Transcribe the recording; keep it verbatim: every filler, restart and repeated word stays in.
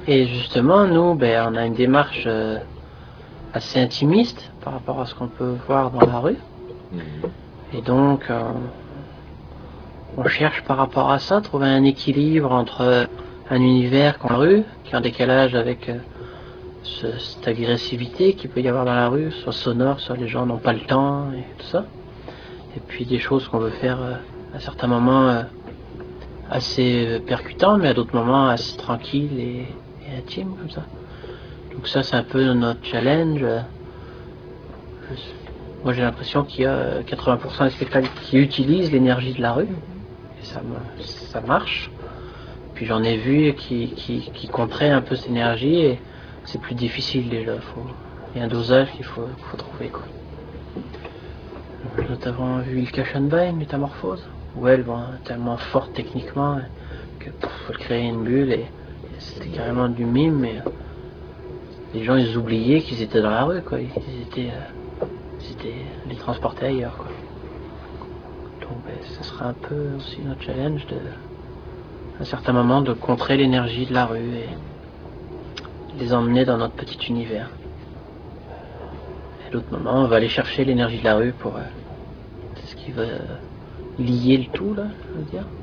Et justement, nous, ben, on a une démarche euh, assez intimiste par rapport à ce qu'on peut voir dans la rue. Mmh. Et donc, euh, on cherche par rapport à ça, trouver un équilibre entre un univers qu'on a dans la rue, qui est en décalage avec euh, ce, cette agressivité qu'il peut y avoir dans la rue, soit sonore, soit les gens n'ont pas le temps et tout ça. Et puis des choses qu'on veut faire euh, à certains moments euh, assez percutants, mais à d'autres moments assez tranquilles et, et intimes comme ça. Donc ça, c'est un peu notre challenge. Moi, j'ai l'impression qu'il y a quatre-vingts pour cent des spectacles qui utilisent l'énergie de la rue, et ça, ça marche. Puis j'en ai vu qui, qui, qui contraient un peu cette énergie, et c'est plus difficile déjà. Il y a un dosage qu'il faut, faut trouver, quoi. Nous avons vu Ilka Schoenbein, Métamorphose, où elle, bon, tellement forte techniquement que faut créer une bulle, et, et c'était carrément du mime, mais les gens ils oubliaient qu'ils étaient dans la rue, quoi. Ils étaient, euh, ils étaient les transportés ailleurs, quoi. Donc ben, ce sera un peu aussi notre challenge de, à un certain moment, de contrer l'énergie de la rue et les emmener dans notre petit univers. Et à l'autre moment, on va aller chercher l'énergie de la rue pour euh, ce qui va lier le tout, là, je veux dire.